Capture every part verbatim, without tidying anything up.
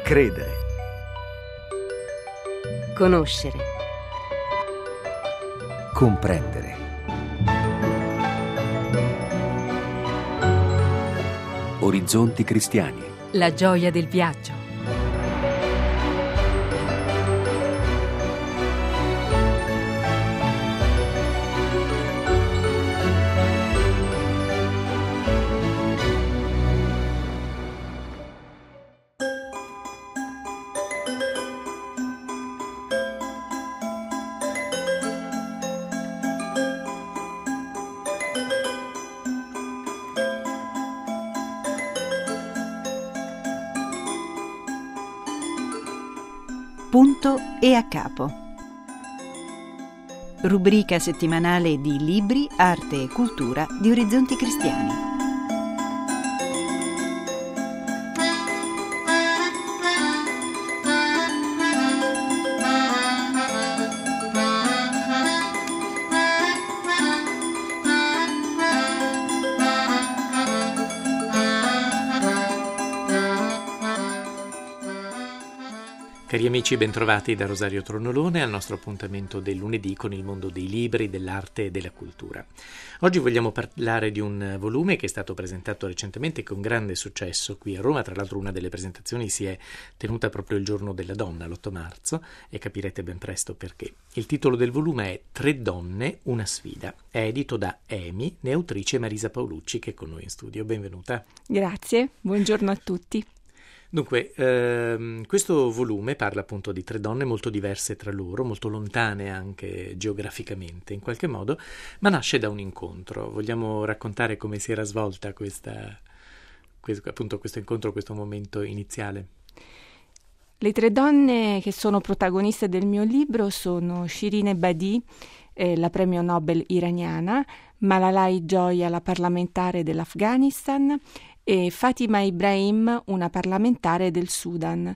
Credere. Conoscere. Comprendere. Orizzonti cristiani. La gioia del viaggio. Punto e a capo. Rubrica settimanale di libri, arte e cultura di Orizzonti Cristiani. Cari amici, bentrovati da Rosario Tronolone al nostro appuntamento del lunedì con il mondo dei libri, dell'arte e della cultura. Oggi vogliamo parlare di un volume che è stato presentato recentemente con grande successo qui a Roma. Tra l'altro una delle presentazioni si è tenuta proprio il giorno della donna, l'otto marzo, e capirete ben presto perché. Il titolo del volume è Tre donne, una sfida. È edito da EMI, ne è autrice Marisa Paolucci, che è con noi in studio. Benvenuta. Grazie, buongiorno a tutti. Dunque, ehm, questo volume parla appunto di tre donne molto diverse tra loro, molto lontane anche geograficamente in qualche modo, ma nasce da un incontro. Vogliamo raccontare come si era svolta questa, questo, appunto questo incontro, questo momento iniziale? Le tre donne che sono protagoniste del mio libro sono Shirin Ebadi, eh, la premio Nobel iraniana, Malalai Joya, la parlamentare dell'Afghanistan, e Fatima Ibrahim, una parlamentare del Sudan.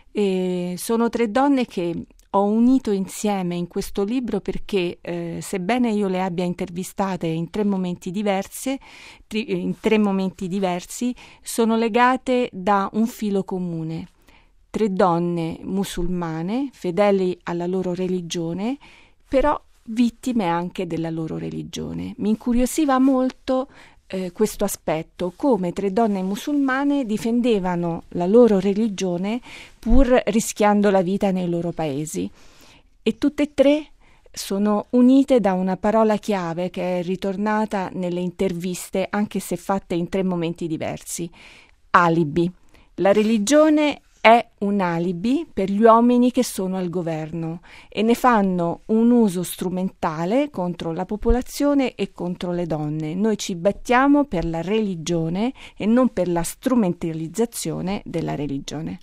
E sono tre donne che ho unito insieme in questo libro perché, eh, sebbene io le abbia intervistate in tre momenti diversi, tri- in tre momenti diversi, sono legate da un filo comune. Tre donne musulmane, fedeli alla loro religione, però vittime anche della loro religione. Mi incuriosiva molto Eh, questo aspetto, come tre donne musulmane difendevano la loro religione pur rischiando la vita nei loro paesi, e tutte e tre sono unite da una parola chiave che è ritornata nelle interviste, anche se fatte in tre momenti diversi: alibi. La religione è un alibi per gli uomini che sono al governo e ne fanno un uso strumentale contro la popolazione e contro le donne. Noi ci battiamo per la religione e non per la strumentalizzazione della religione.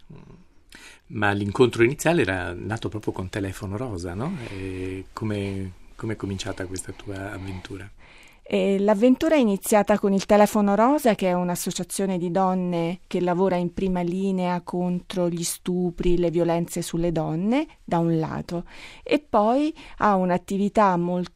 Ma l'incontro iniziale era nato proprio con Telefono Rosa, no? E come, come è cominciata questa tua avventura? E l'avventura è iniziata con il Telefono Rosa, che è un'associazione di donne che lavora in prima linea contro gli stupri, le violenze sulle donne, da un lato, e poi ha un'attività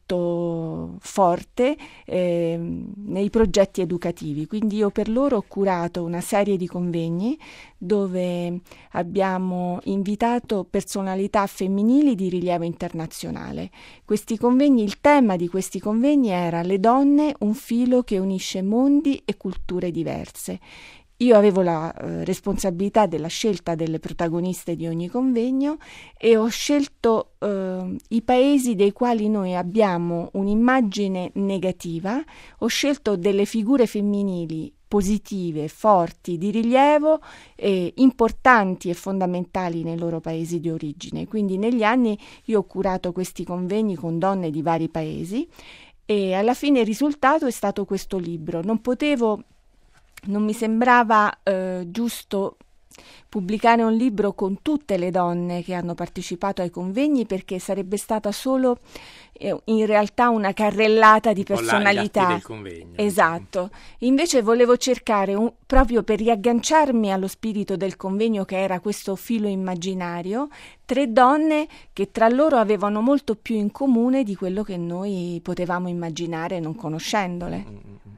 molto forte eh, nei progetti educativi. Quindi io per loro ho curato una serie di convegni dove abbiamo invitato personalità femminili di rilievo internazionale. Questi convegni, il tema di questi convegni era le donne, un filo che unisce mondi e culture diverse. Io avevo la eh, responsabilità della scelta delle protagoniste di ogni convegno e ho scelto eh, i paesi dei quali noi abbiamo un'immagine negativa. Ho scelto delle figure femminili positive, forti, di rilievo, eh, importanti e fondamentali nei loro paesi di origine. Quindi negli anni io ho curato questi convegni con donne di vari paesi e alla fine il risultato è stato questo libro. Non potevo Non mi sembrava eh, giusto pubblicare un libro con tutte le donne che hanno partecipato ai convegni, perché sarebbe stata solo eh, in realtà una carrellata di personalità. Del convegno, esatto. Invece volevo cercare, un, proprio per riagganciarmi allo spirito del convegno, che era questo filo immaginario, tre donne che tra loro avevano molto più in comune di quello che noi potevamo immaginare non conoscendole. Mm-hmm.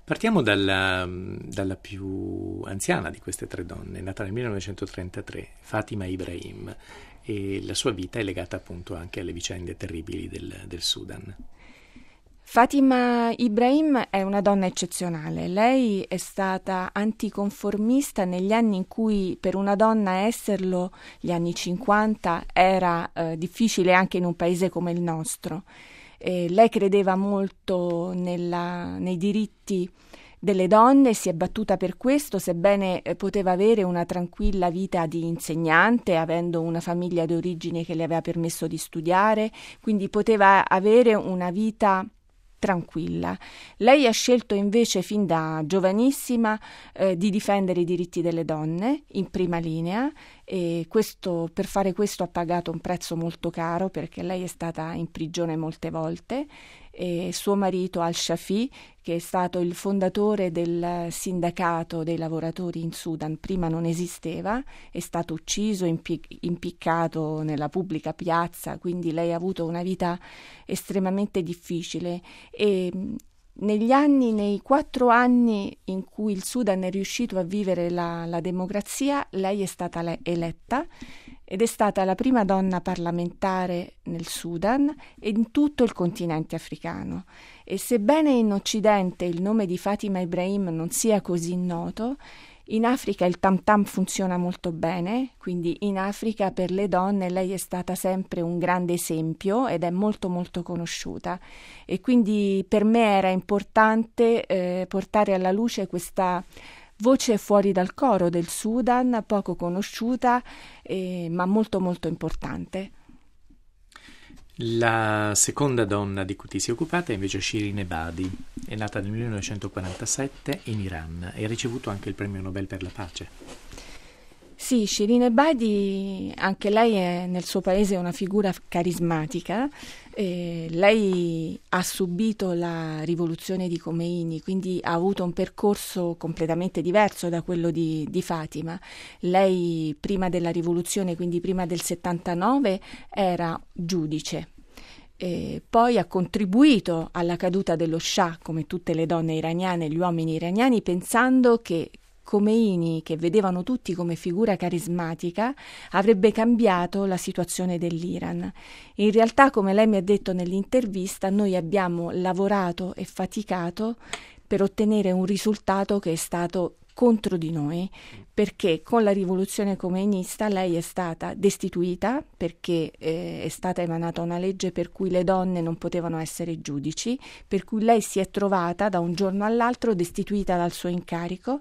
Partiamo dalla, dalla più anziana di queste tre donne, nata nel millenovecentotrentatré, Fatima Ibrahim, e la sua vita è legata appunto anche alle vicende terribili del, del Sudan. Fatima Ibrahim è una donna eccezionale. Lei è stata anticonformista negli anni in cui per una donna esserlo, gli anni cinquanta, era eh, difficile anche in un paese come il nostro. Eh, lei credeva molto nella, nei diritti delle donne, si è battuta per questo, sebbene eh, poteva avere una tranquilla vita di insegnante, avendo una famiglia di origine che le aveva permesso di studiare, quindi poteva avere una vita tranquilla. Lei ha scelto invece fin da giovanissima eh, di difendere i diritti delle donne in prima linea, e questo, per fare questo ha pagato un prezzo molto caro, perché lei è stata in prigione molte volte, e suo marito Al-Shafi, che è stato il fondatore del sindacato dei lavoratori in Sudan, prima non esisteva, è stato ucciso, impic- impiccato nella pubblica piazza, quindi lei ha avuto una vita estremamente difficile. E negli anni, nei quattro anni in cui il Sudan è riuscito a vivere la, la democrazia, lei è stata le- eletta ed è stata la prima donna parlamentare nel Sudan e in tutto il continente africano. E sebbene in Occidente il nome di Fatima Ibrahim non sia così noto, in Africa il tam tam funziona molto bene, quindi in Africa per le donne lei è stata sempre un grande esempio ed è molto molto conosciuta, e quindi per me era importante eh, portare alla luce questa voce fuori dal coro del Sudan, poco conosciuta eh, ma molto molto importante. La seconda donna di cui ti sei occupata è invece Shirin Ebadi, è nata nel millenovecentoquarantasette in Iran e ha ricevuto anche il premio Nobel per la pace. Sì, Shirin Ebadi, anche lei è nel suo paese una figura carismatica. Eh, lei ha subito la rivoluzione di Khomeini, quindi ha avuto un percorso completamente diverso da quello di, di Fatima. Lei prima della rivoluzione, quindi prima del settantanove, era giudice. E poi ha contribuito alla caduta dello Shah, come tutte le donne iraniane e gli uomini iraniani, pensando che Khomeini, che vedevano tutti come figura carismatica, avrebbe cambiato la situazione dell'Iran. In realtà, come lei mi ha detto nell'intervista, noi abbiamo lavorato e faticato per ottenere un risultato che è stato contro di noi, perché con la rivoluzione khomeinista lei è stata destituita, perché eh, è stata emanata una legge per cui le donne non potevano essere giudici, per cui lei si è trovata da un giorno all'altro destituita dal suo incarico.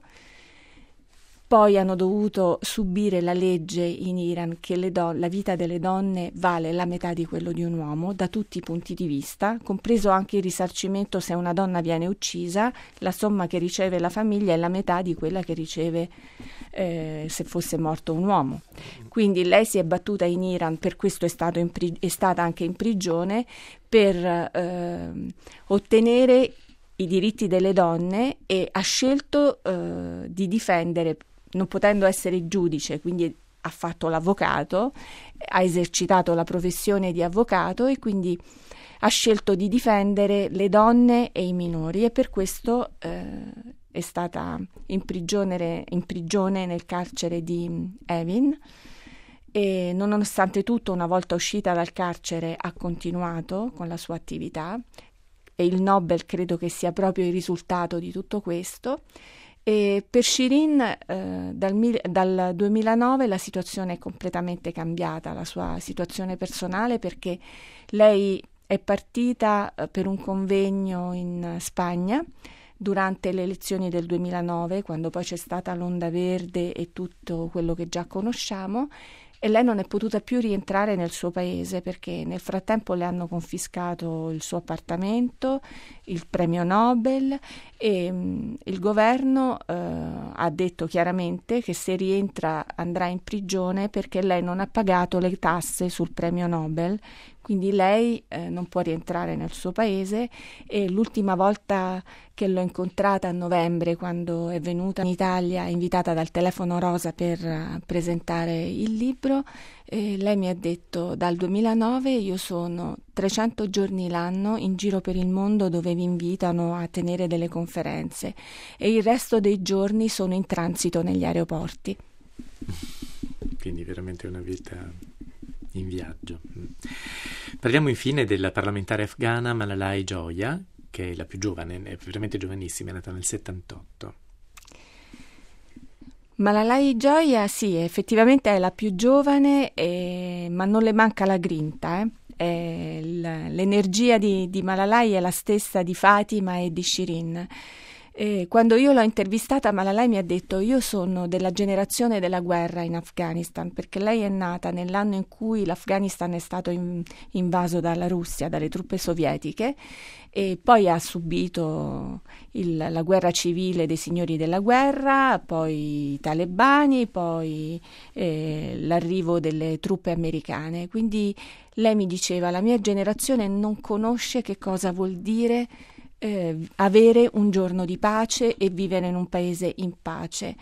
Poi hanno dovuto subire la legge in Iran che le don- la vita delle donne vale la metà di quello di un uomo da tutti i punti di vista, compreso anche il risarcimento se una donna viene uccisa, la somma che riceve la famiglia è la metà di quella che riceve eh, se fosse morto un uomo. Quindi lei si è battuta in Iran, per questo è, stato in pri- è stata anche in prigione, per eh, ottenere i diritti delle donne, e ha scelto eh, di difendere, non potendo essere giudice, quindi ha fatto l'avvocato, ha esercitato la professione di avvocato e quindi ha scelto di difendere le donne e i minori, e per questo eh, è stata in prigione, in prigione nel carcere di Evin. E nonostante tutto, una volta uscita dal carcere, ha continuato con la sua attività, e il Nobel credo che sia proprio il risultato di tutto questo. E per Shirin eh, dal, dal duemilanove la situazione è completamente cambiata, la sua situazione personale, perché lei è partita eh, per un convegno in Spagna durante le elezioni del duemilanove, quando poi c'è stata l'onda verde e tutto quello che già conosciamo, e lei non è potuta più rientrare nel suo paese perché nel frattempo le hanno confiscato il suo appartamento, il premio Nobel, e mh, il governo eh, ha detto chiaramente che se rientra andrà in prigione perché lei non ha pagato le tasse sul premio Nobel, quindi lei eh, non può rientrare nel suo paese, e l'ultima volta che l'ho incontrata a novembre, quando è venuta in Italia invitata dal Telefono Rosa per uh, presentare il libro, eh, lei mi ha detto: dal duemilanove io sono trecento giorni l'anno in giro per il mondo dove vi invitano a tenere delle conferenze, e il resto dei giorni sono in transito negli aeroporti. Quindi veramente una vita in viaggio. Parliamo infine della parlamentare afghana Malalai Joya, che è la più giovane, è veramente giovanissima, è nata nel settantotto. Malalai Joya, sì, effettivamente è la più giovane, eh, ma non le manca la grinta. Eh. Eh, l'energia di, di Malalai è la stessa di Fatima e di Shirin. Eh, quando io l'ho intervistata, Malalai mi ha detto: io sono della generazione della guerra in Afghanistan, perché lei è nata nell'anno in cui l'Afghanistan è stato in, invaso dalla Russia, dalle truppe sovietiche, e poi ha subito il, la guerra civile dei signori della guerra, poi i talebani, poi eh, l'arrivo delle truppe americane. Quindi lei mi diceva: la mia generazione non conosce che cosa vuol dire Eh, avere un giorno di pace e vivere in un paese in pace.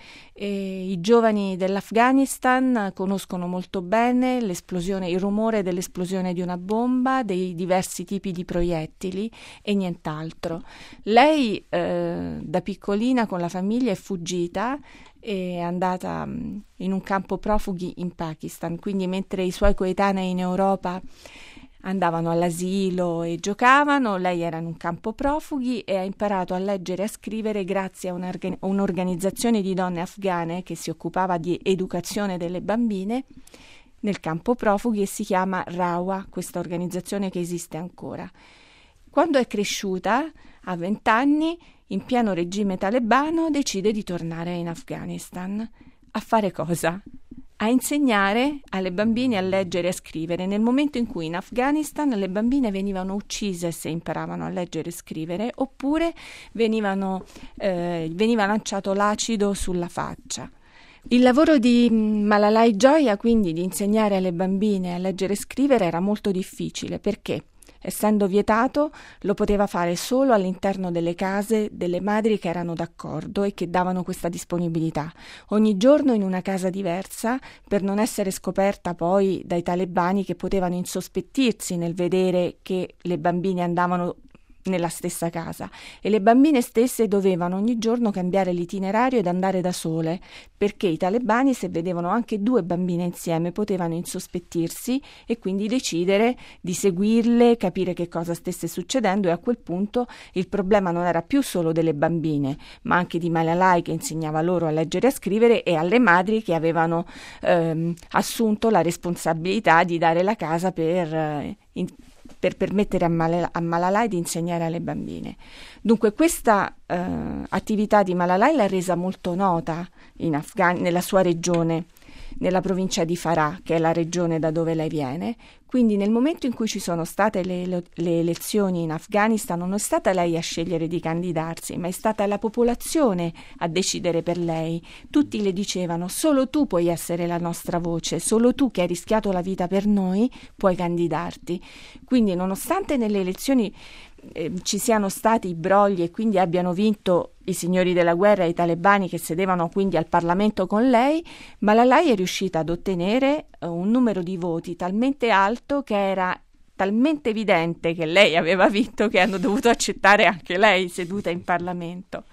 E i giovani dell'Afghanistan conoscono molto bene l'esplosione, il rumore dell'esplosione di una bomba, dei diversi tipi di proiettili e nient'altro. Lei eh, da piccolina con la famiglia è fuggita, è andata in un campo profughi in Pakistan, quindi mentre i suoi coetanei in Europa andavano all'asilo e giocavano, lei era in un campo profughi e ha imparato a leggere e a scrivere grazie a un'organ- un'organizzazione di donne afghane che si occupava di educazione delle bambine nel campo profughi, e si chiama Rawa, questa organizzazione che esiste ancora. Quando è cresciuta, a vent'anni, in pieno regime talebano, decide di tornare in Afghanistan. A fare cosa? A insegnare alle bambine a leggere e a scrivere, nel momento in cui in Afghanistan le bambine venivano uccise se imparavano a leggere e scrivere, oppure venivano, eh, veniva lanciato l'acido sulla faccia. Il lavoro di Malalai Joya, quindi, di insegnare alle bambine a leggere e scrivere, era molto difficile. Perché? Essendo vietato, lo poteva fare solo all'interno delle case delle madri che erano d'accordo e che davano questa disponibilità. Ogni giorno in una casa diversa, per non essere scoperta poi dai talebani, che potevano insospettirsi nel vedere che le bambine andavano nella stessa casa, e le bambine stesse dovevano ogni giorno cambiare l'itinerario ed andare da sole, perché i talebani, se vedevano anche due bambine insieme, potevano insospettirsi e quindi decidere di seguirle, capire che cosa stesse succedendo, e a quel punto il problema non era più solo delle bambine, ma anche di Malalai, che insegnava loro a leggere e a scrivere, e alle madri che avevano ehm, assunto la responsabilità di dare la casa per eh, in, per permettere a, Mal- a Malalai di insegnare alle bambine. Dunque questa eh, attività di Malalai l'ha resa molto nota in Afgan- nella sua regione, nella provincia di Farah, che è la regione da dove lei viene. Quindi nel momento in cui ci sono state le, le, le elezioni in Afghanistan, non è stata lei a scegliere di candidarsi, ma è stata la popolazione a decidere per lei. Tutti le dicevano: solo tu puoi essere la nostra voce, solo tu che hai rischiato la vita per noi puoi candidarti. Quindi nonostante nelle elezioni eh, ci siano stati i brogli e quindi abbiano vinto i signori della guerra e i talebani, che sedevano quindi al Parlamento con lei, Malalai è riuscita ad ottenere uh, un numero di voti talmente alto che era talmente evidente che lei aveva vinto, che hanno dovuto accettare anche lei seduta in Parlamento.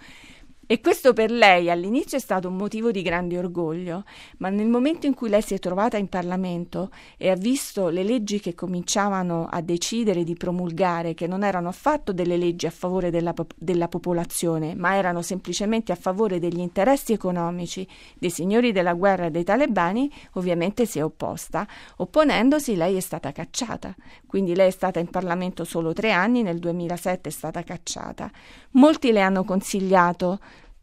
E questo per lei all'inizio è stato un motivo di grande orgoglio, ma nel momento in cui lei si è trovata in Parlamento e ha visto le leggi che cominciavano a decidere di promulgare, che non erano affatto delle leggi a favore della, della popolazione, ma erano semplicemente a favore degli interessi economici dei signori della guerra e dei talebani, ovviamente si è opposta. Opponendosi, lei è stata cacciata. Quindi lei è stata in Parlamento solo tre anni, nel duemilasette è stata cacciata. Molti le hanno consigliato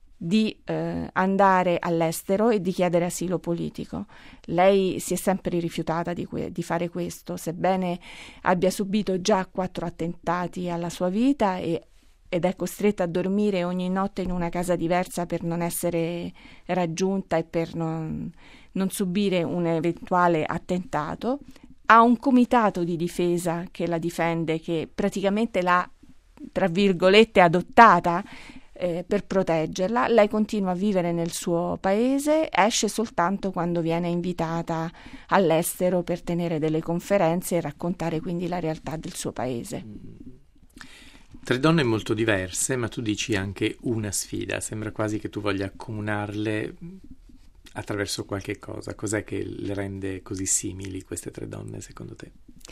di eh, andare all'estero e di chiedere asilo politico. Lei si è sempre rifiutata di, que- di fare questo, sebbene abbia subito già quattro attentati alla sua vita e, ed è costretta a dormire ogni notte in una casa diversa per non essere raggiunta e per non, non subire un eventuale attentato. ha un comitato di difesa che la difende, che praticamente l'ha, tra virgolette, adottata eh, per proteggerla. Lei continua a vivere nel suo paese, esce soltanto quando viene invitata all'estero per tenere delle conferenze e raccontare quindi la realtà del suo paese. Tre donne molto diverse, ma tu dici anche una sfida. Sembra quasi che tu voglia accomunarle attraverso qualche cosa. Cos'è che le rende così simili queste tre donne, secondo te?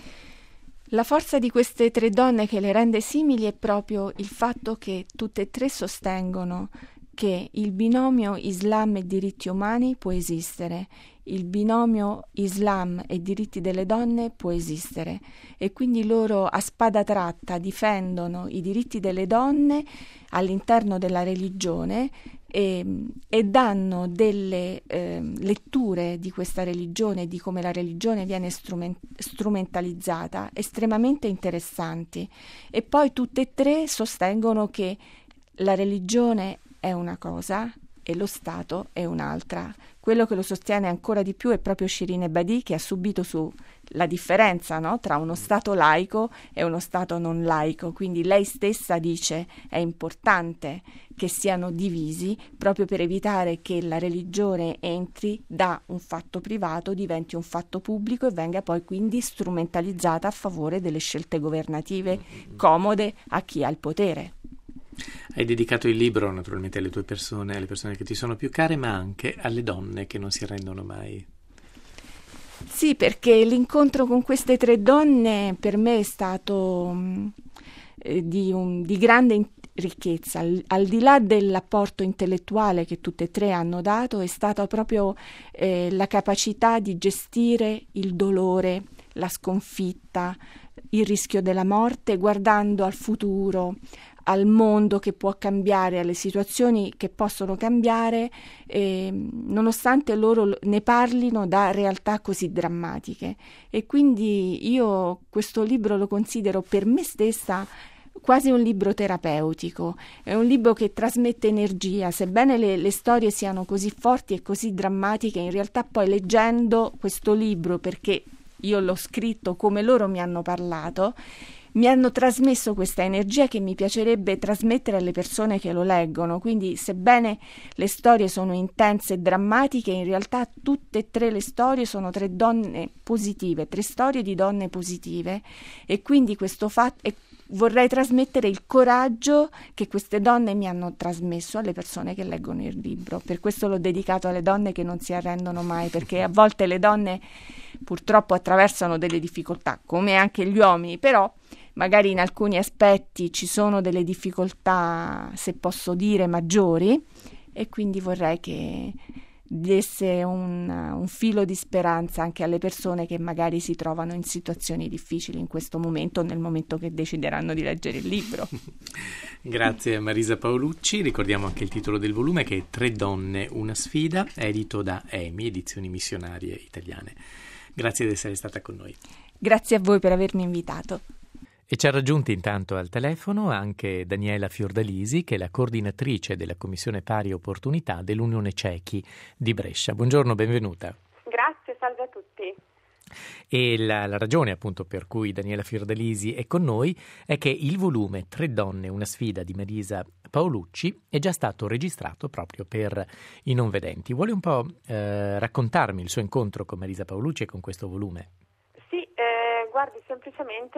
La forza di queste tre donne che le rende simili è proprio il fatto che tutte e tre sostengono che il binomio Islam e diritti umani può esistere, il binomio Islam e diritti delle donne può esistere, e quindi loro a spada tratta difendono i diritti delle donne all'interno della religione e, e danno delle eh, letture di questa religione, di come la religione viene strument- strumentalizzata, estremamente interessanti. E poi tutte e tre sostengono che la religione è una cosa e lo Stato è un'altra. Quello che lo sostiene ancora di più è proprio Shirin Ebadi, che ha subito su la differenza, no, tra uno Stato laico e uno Stato non laico. Quindi lei stessa dice è importante che siano divisi proprio per evitare che la religione entri da un fatto privato, diventi un fatto pubblico e venga poi quindi strumentalizzata a favore delle scelte governative comode a chi ha il potere. Hai dedicato il libro naturalmente alle tue persone, alle persone che ti sono più care, ma anche alle donne che non si arrendono mai. Sì, perché l'incontro con queste tre donne per me è stato mh, eh, di, un, di grande in- ricchezza. Al, al di là dell'apporto intellettuale che tutte e tre hanno dato, è stata proprio eh, la capacità di gestire il dolore, la sconfitta, il rischio della morte, guardando al futuro, al mondo che può cambiare, alle situazioni che possono cambiare, eh, nonostante loro ne parlino da realtà così drammatiche. E quindi io questo libro lo considero per me stessa quasi un libro terapeutico, è un libro che trasmette energia, sebbene le, le storie siano così forti e così drammatiche, in realtà poi leggendo questo libro, perché io l'ho scritto come loro mi hanno parlato, mi hanno trasmesso questa energia che mi piacerebbe trasmettere alle persone che lo leggono. Quindi sebbene le storie sono intense e drammatiche, in realtà tutte e tre le storie sono tre donne positive, tre storie di donne positive, e quindi questo fatto e vorrei trasmettere il coraggio che queste donne mi hanno trasmesso alle persone che leggono il libro. Per questo l'ho dedicato alle donne che non si arrendono mai, perché a volte le donne purtroppo attraversano delle difficoltà, come anche gli uomini, però magari in alcuni aspetti ci sono delle difficoltà, se posso dire, maggiori, e quindi vorrei che desse un, un filo di speranza anche alle persone che magari si trovano in situazioni difficili in questo momento, nel momento che decideranno di leggere il libro. Grazie a Marisa Paolucci. Ricordiamo anche il titolo del volume, che è Tre donne, una sfida, edito da E M I, Edizioni Missionarie Italiane. Grazie di essere stata con noi. Grazie a voi per avermi invitato. E ci ha raggiunti intanto al telefono anche Daniela Fiordalisi, che è la coordinatrice della Commissione Pari Opportunità dell'Unione Cechi di Brescia. Buongiorno, benvenuta. Grazie, salve a tutti. E la, la ragione appunto per cui Daniela Fiordalisi è con noi è che il volume Tre donne, una sfida di Marisa Paolucci è già stato registrato proprio per i non vedenti. Vuole un po' eh, raccontarmi il suo incontro con Marisa Paolucci e con questo volume? Sì, eh, guardi, semplicemente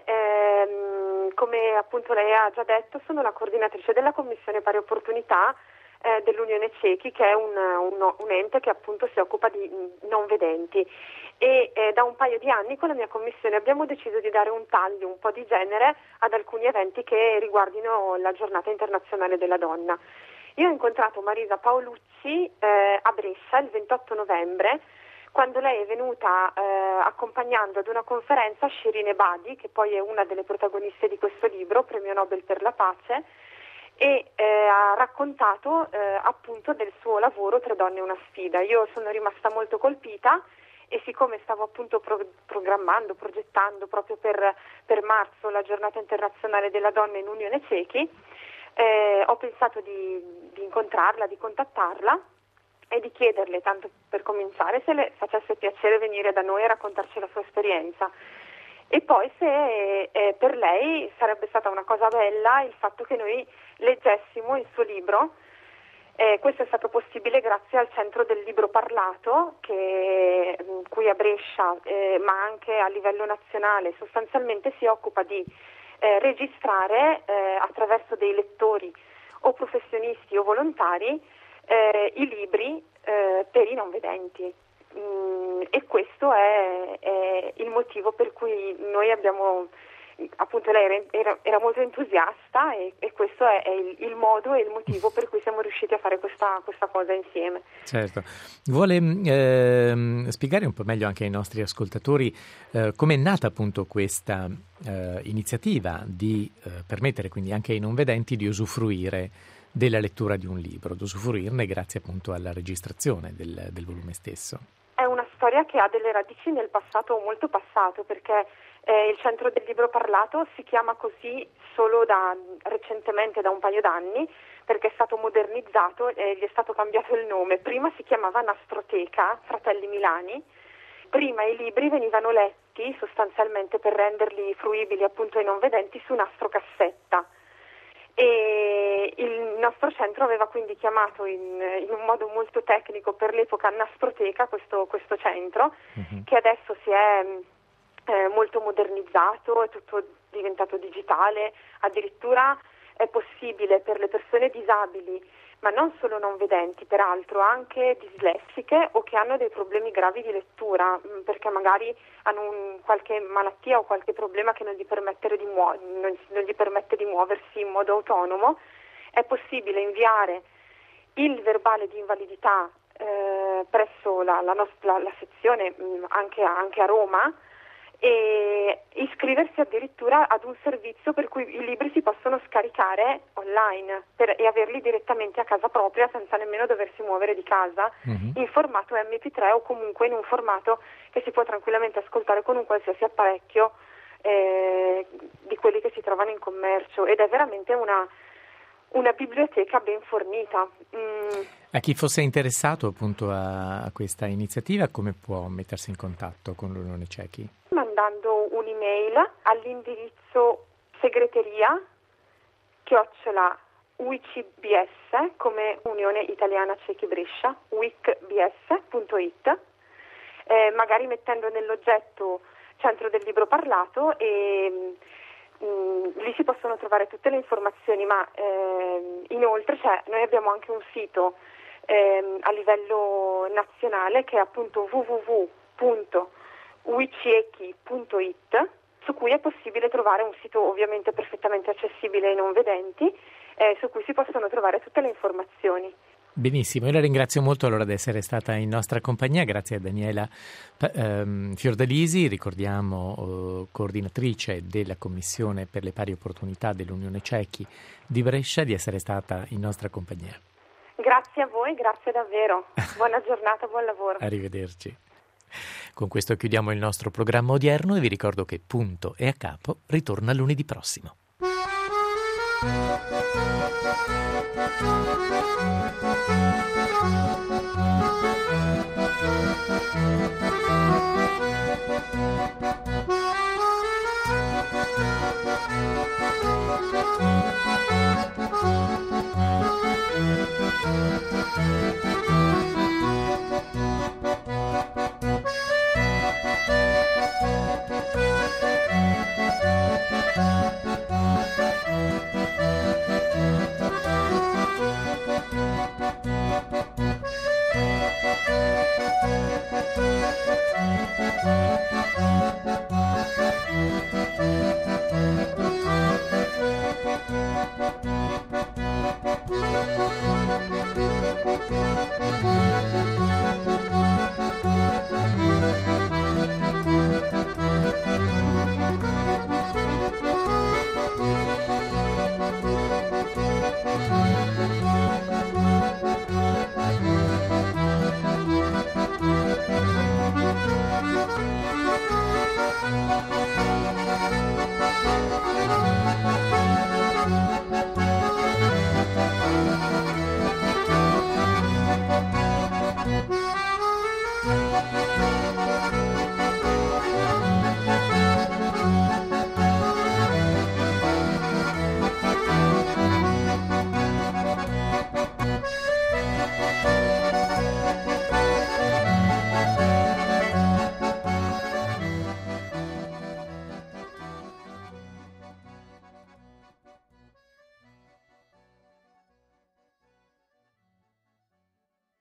ehm, come appunto lei ha già detto, sono la coordinatrice della Commissione Pari Opportunità eh, dell'Unione Cechi, che è un, un, un ente che appunto si occupa di non vedenti. E eh, da un paio di anni con la mia commissione abbiamo deciso di dare un taglio un po' di genere ad alcuni eventi che riguardino la giornata internazionale della donna. Io ho incontrato Marisa Paolucci eh, a Brescia il ventotto novembre, quando lei è venuta eh, accompagnando ad una conferenza Shirin Ebadi, che poi è una delle protagoniste di questo libro, premio Nobel per la pace, e eh, ha raccontato eh, appunto del suo lavoro Tre donne, una sfida. Io sono rimasta molto colpita, e siccome stavo appunto pro- programmando, progettando proprio per, per marzo la giornata internazionale della donna in Unione Cechi, eh, ho pensato di, di incontrarla, di contattarla, e di chiederle, tanto per cominciare, se le facesse piacere venire da noi a raccontarci la sua esperienza. E poi se eh, per lei sarebbe stata una cosa bella il fatto che noi leggessimo il suo libro. Eh, questo è stato possibile grazie al Centro del Libro Parlato, che qui a Brescia, eh, ma anche a livello nazionale, sostanzialmente si occupa di eh, registrare eh, attraverso dei lettori o professionisti o volontari eh, i libri eh, per i non vedenti. Mm, e questo è, è il motivo per cui noi abbiamo, appunto lei era, era molto entusiasta e, e questo è, è il, il modo e il motivo per cui siamo riusciti a fare questa, questa cosa insieme. Certo. Vuole eh, spiegare un po' meglio anche ai nostri ascoltatori eh, come è nata appunto questa eh, iniziativa di eh, permettere quindi anche ai non vedenti di usufruire della lettura di un libro, di usufruirne grazie appunto alla registrazione del, del volume stesso. È una storia che ha delle radici nel passato, molto passato, perché eh, il Centro del Libro Parlato si chiama così solo da recentemente, da un paio d'anni, perché è stato modernizzato e gli è stato cambiato il nome. Prima si chiamava Nastroteca Fratelli Milani. Prima i libri venivano letti sostanzialmente per renderli fruibili appunto ai non vedenti su nastrocassetta. E il nostro centro aveva quindi chiamato in, in un modo molto tecnico per l'epoca Nastroteca questo, questo centro, uh-huh. che adesso si è eh, molto modernizzato, è tutto diventato digitale, addirittura è possibile per le persone disabili, ma non solo non vedenti, peraltro anche dislessiche o che hanno dei problemi gravi di lettura, perché magari hanno un, qualche malattia o qualche problema che non gli, permette di muo- non, non gli permette di muoversi in modo autonomo, è possibile inviare il verbale di invalidità eh, presso la, la, nostra, la sezione mh, anche, a, anche a Roma, e iscriversi addirittura ad un servizio per cui i libri si possono scaricare online per, e averli direttamente a casa propria senza nemmeno doversi muovere di casa, uh-huh. in formato emme pi tre o comunque in un formato che si può tranquillamente ascoltare con un qualsiasi apparecchio eh, di quelli che si trovano in commercio, ed è veramente una, una biblioteca ben fornita. Mm. A chi fosse interessato appunto a, a questa iniziativa, come può mettersi in contatto con l'Unione Cechi? Mandando un'email all'indirizzo segreteria chiocciola u i c b s come Unione Italiana Cechi Brescia, u i c b s punto i t, eh, magari mettendo nell'oggetto Centro del Libro Parlato, e mh, lì si possono trovare tutte le informazioni, ma eh, inoltre cioè, noi abbiamo anche un sito eh, a livello nazionale che è appunto w w w punto u i cechi punto i t, su cui è possibile trovare un sito ovviamente perfettamente accessibile ai non vedenti, eh, su cui si possono trovare tutte le informazioni. Benissimo, io la ringrazio molto allora di essere stata in nostra compagnia, grazie a Daniela ehm, Fiordalisi, ricordiamo eh, coordinatrice della Commissione per le Pari Opportunità dell'Unione Cechi di Brescia, di essere stata in nostra compagnia. Grazie a voi, grazie davvero. Buona giornata, buon lavoro. Arrivederci. Con questo chiudiamo il nostro programma odierno e vi ricordo che Punto e a Capo ritorna lunedì prossimo. Thank you.